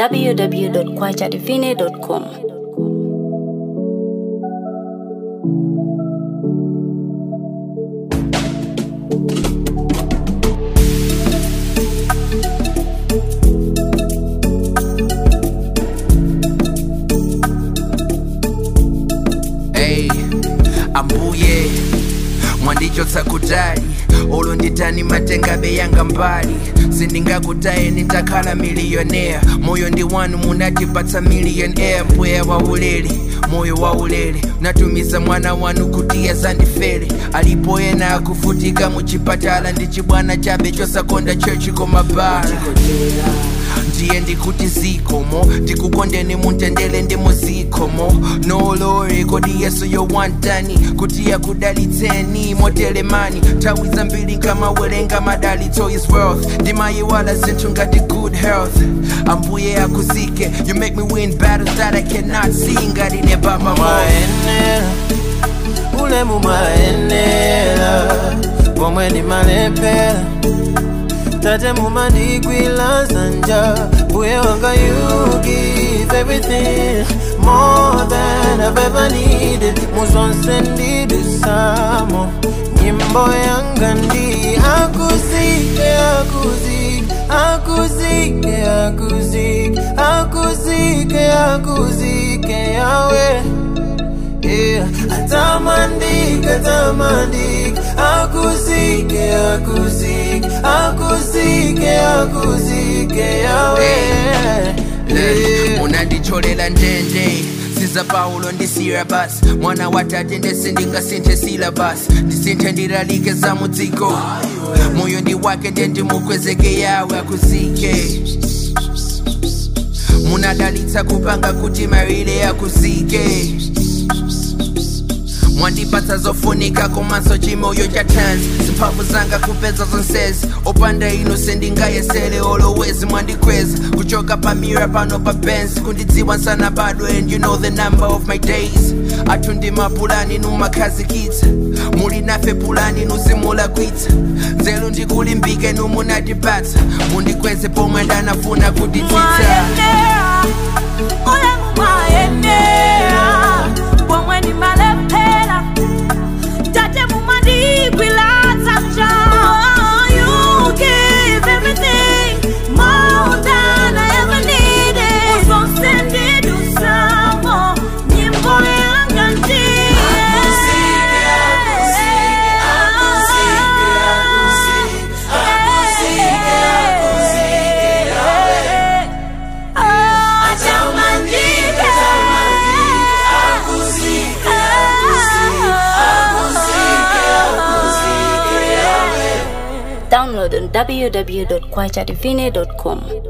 www.kwachadivine.com. Ambuye mwandichotsa kutali olo nditani matenga beyanga mbali sindingakutaye nitakhala millionaire moyo ndi wanu munatipatsa millionaire mpweya waulere moyo waulere natumiza mwana wanu kuti yazandifere alipo ena akufutika muchipatala ndi chibwana chabe chosakonda church komabala ndiye ndikuti zikomo ndikukondeni muntendele ndi muzikomo nolore kodi yesu yowantani kuti yakudalitseni motelemani tawi zambiri nkamawerenga madalitso is wealth ndimayiwala zinthu ngati good health ambuye akuzike you make me win battles that I cannot see ngati ne baba maenera ulemu maenera pomwe ndi malepera tate mumandigwila zanja mbuye wanga you give everything more than I've ever needed muzonse ndidusamo nyimbo yanga ndi akuzike akuzike akuzike akuzike akuzike akuzike yawe yeah. Atamandike atamandike akuzike akuzike akuzike akuzike yawe yeah. Unandicholela njenje siza Paulo ndisira bas mwana watate ndesindingasinthe syllabus ndisinthe ndilalike za mudziko moyo ndi wake ndendimukwezeke yawe akuzike munadalitsa kupanga kuti marile akuzike mwandipatsa zofunika komanso chimoyo cha tanzi zimphamvu zanga kupeza zonsezi opanda ino sendingayesele always mwandikweza kuchoka pamira pano pa benz kundidziwa nsana bado and you know the number of my days athu ndi mapulani numakhazikitsa muli nafe pulani nuzimulakwitsa nzeru ndikulimbike numunatipatsa mundikweze pomwe ndanafuna kutitsitsa pomwe ndi malepera tate mumandigwila zanja you give everything more than I ever needed uzonse ndidusamo nyimbo yanga ndiye Download on www.kwachadivine.com.